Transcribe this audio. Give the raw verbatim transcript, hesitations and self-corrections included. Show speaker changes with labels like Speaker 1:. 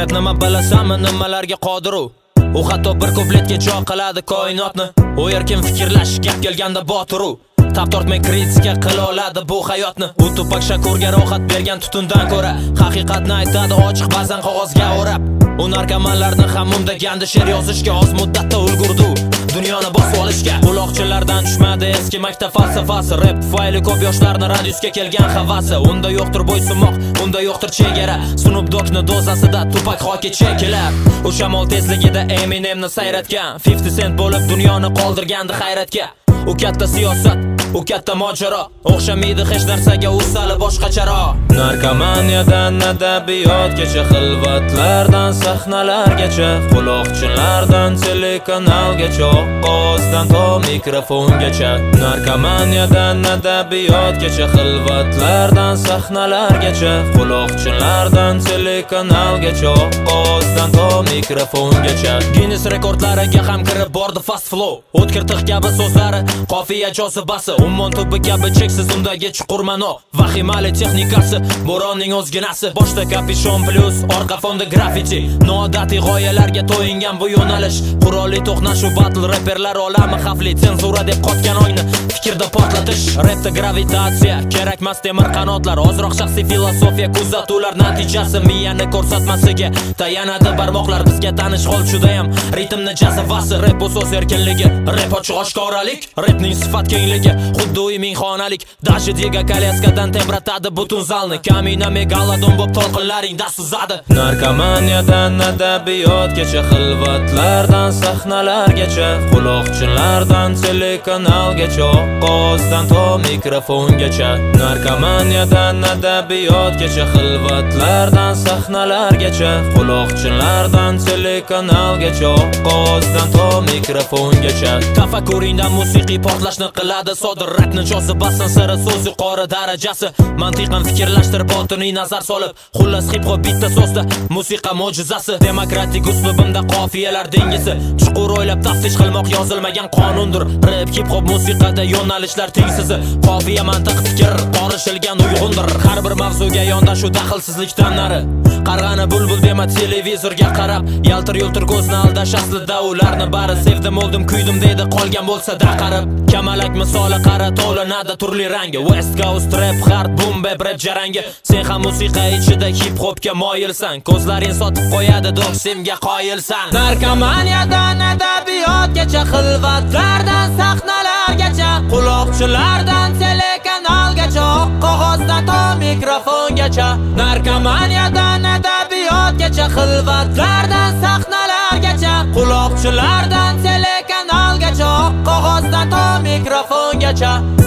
Speaker 1: Rap nima bilasanmi, nimalarga qodir u? U hatto bir kupletga jo qiladi koinotni. U erkin fikrlash, gap kelganda botir u. Tap tortmay kritika qila oladi bu hayotni. U Tupac Shakurga rohat bergan tutundan ko'ra haqiqatni aytadi ochiq ba'zan qog'ozga o'rab. U narkomanlarni ham undagandi she'r yozishga, oz muddatda ulgurdi dunyoni bosib olishga. Quloqchilardan tushmadi eski maktab falsafasi. Rap tufayli ko'p yoshlarni radiusga kelgan havasi. Unda yo'qdir bo'ysunmoq, unda yo'qdir chegara. Snoop Dogg'ni dozasida Tupac hoki chekilar. U shamol tezligida Eminemni sayratgan, fifty cent bo'lib dunyoni qoldirgandi hayratga. U katta siyosat, u katta mojaro, o'xshamaydi hech narsaga, u sali boshqacharoq. Narkomaniyadan adabiyotgacha, xilvatlardan sahnalargacha, quloqchinlardan telekanalgacha, oqqozdan to mikrofongacha. Narkomaniyadan adabiyotgacha, xilvatlardan sahnalargacha, quloqchinlardan telekanalgacha, oqqozdan to mikrofongacha. Guinness rekordlariga ham kirib bordi fast flow. O'tkir tig' kabi so'zlari, qofiya jozibasi, ummon tubi kabi cheksiz undagi chuqur ma'no. Vahimali texnikasi, bo'ronning o'zginasi. Boshda kapishon plus, orqa fonda graffiti. Noodatiy g'oyalarga to'yingan bu yo'nalish. Qurolli to'qnashuv, battle rapperlar olami xavfli. Senzura deb qotgan oyni fikrda portlatish. Rapda gravitatsiya, kerakmas temir qanotlar. Ozroq shaxsiy filosofiya, kuzatuvlar natijasi. Miyani ko'rsatmasiga tayanadi barmoqlar. Bizga tanish hol judayam ritmni jazavasi. Rap bu so'z erkinligi, rap ochiq oshkoralik. Rapning sifat kengligi, xuddi uy mingxonalik. Dashidga kolyaskadan tebratadi butun zalni. Kamina megalodon bo'p to'lqinlaringda suzadi. Narkomaniyadan adabiyotgacha, xilvatlardan sahnalargacha, quloqchinlardan telekanalgacha, oqqozdan to mikrofongacha. Narkomaniyadan adabiyotgacha, xilvatlardan sahnalargacha, quloqchinlardan telekanalgacha, oqqozdan to mikrofongacha. Tafakkuringdan musiqiy portlashni qiladi sodir. Rapni jozibasin siri so'z yuqori darajasi. Mantiqan fikrlashtirib botiniy nazar solib, xullas hip hop bitta so'zda musiqa mo'jizasi. Demokratik uslubimda qofiyalar dengizi, chuqur o'ylab taftish qilmoq yozilmagan qonundir. Rap hip hop musiqada yo'nalishlar tengsizi. Qofiya, mantiq, fikr qorishilgan uyg'undir. Har bir mavzuga yondashuv daxlsizlikdan nari. Qarg'ani bulbul dema televizorga qarab, yaltir yultir ko'zni aldash aslida ularni bari. Sevdim, o'ldim, kuydim deydi qolgan bo'lsa da qarib. Kamalak misoli qara to'lanadi turli rangi. West Coast rap, hard boom bap rap jarangi. Sen ham musiqa ichida hip hopga moyilsan, ko'zlaring sotib qo'yadi doksimga qoyilsan. Narkomaniyadan adabiyotgacha, xilvatlardan sahnalargacha, quloqchilardan telekanalgacha, qog'ozdan to mikrofongacha. Narkomaniyadan adabiyotgacha, xilvatlardan sahnalargacha, quloqchilardan telekanalgacha, qog'ozdan to mikrofongacha.